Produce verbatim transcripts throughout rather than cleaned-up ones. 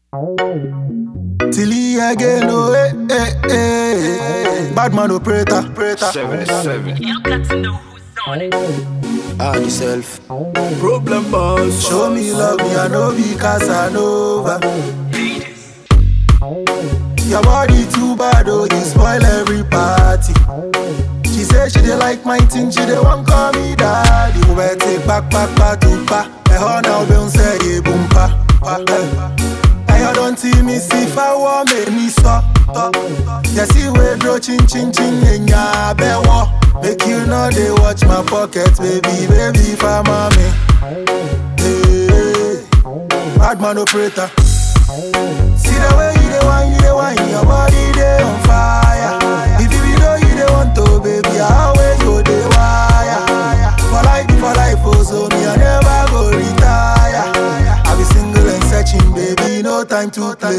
Tilly again, oh, eh, eh, eh. Bad man operator, operator. seventy-seven. You got to know who's on it. Add yourself. Problem boss. Show me love, me I know be Casanova. Your body too bad, oh, you spoil every party. She say she dey like my thing, she dey want call me daddy. We better take back, back, back to pa. Eh, how now be on say ye boom pa, pa. Eh, you don't see me see if I want me me so. You see we draw chin chin chin in ya be wo. Make you know they watch my pocket, baby, baby, for mommy. Hey, bad man operator. See the way you dey wine, you dey wine, your body dey on fire. If you be know you dey want to, baby, I always go dey wire. For life, for life, oh, so me I never go retire. I be single and searching, baby, no time to play.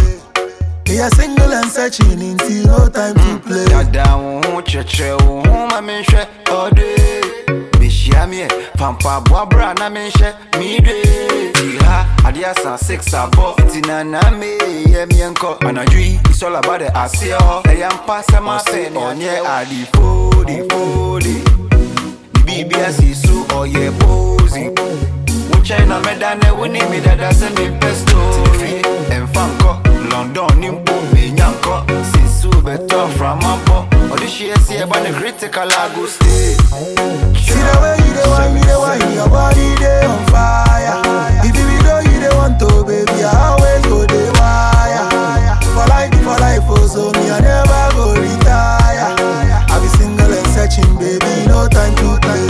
Me a single and searching, until no time to play. Dada won't cheche won't me share all day. Bishia me pampa boabra na me share me day. Ha adia san six abo tina na me ye me enko anadwi. It's all about the asio. I am pass my say onye adi fodi fodi. Bibi asisu oye posing. China me dane wini me dada se me pesto. Free and fanko London nimpo me nyanko. Sisu beto from ampo. Odi she see about the critical ago stay. See the way you dey wine, you dey wine, your body dey on fire. If you be know you dey want to, baby, I always go dey wire. For life, for life, oh, so me I never go retire. I be single and searching, baby, no time to play.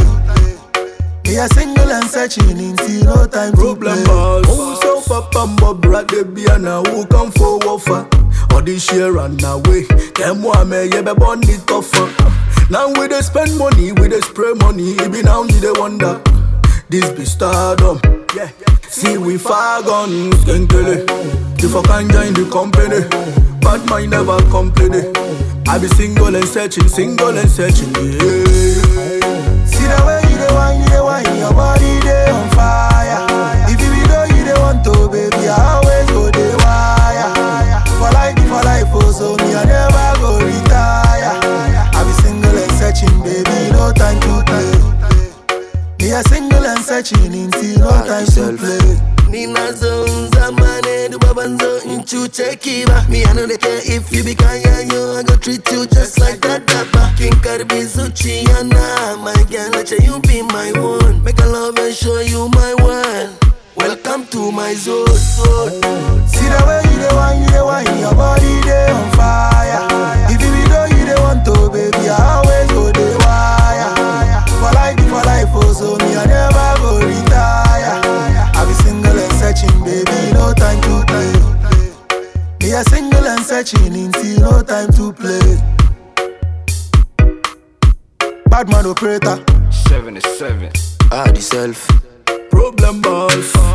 Me a single and searching, until no time to play. Oh, so papa mbobra de biana who come for wafa. Or this year run away. Them one me ye be born it tougher. Now we dey spend money, we dey spray money. Even now you dey wonder. This be stardom. Yeah. See we far gone, skenkele. If I can join the company, bad mind never complain. I be single and searching, single and searching. Yeah. See the way you dey wine, you dey wine, your body dey on fire. If you be know you dey want to, baby, I always go dey wire. For life, for life, oh, so me I never go retire. I be single and searching, baby, no time to play. Me a single and searching, until no time to play. Nina zonza mane du babanzo inchu chekiba. Me I know they care if you be kaya yo. I go treat you just like that dapper. King Karbi Zuchiana. My girl, let you be my one. Make a love and show you my world. Welcome to my zone. See the way you dey wine, you dey wine, your body dey on fire. If you be know you dey want to, baby, I always go dey wire. For life, for life, oh, so me I never go retire. I be single and searching, baby, no time to play. Me a single and searching, until no time to play. Bad man operator. seventy-seven. Add yourself. Problem boss.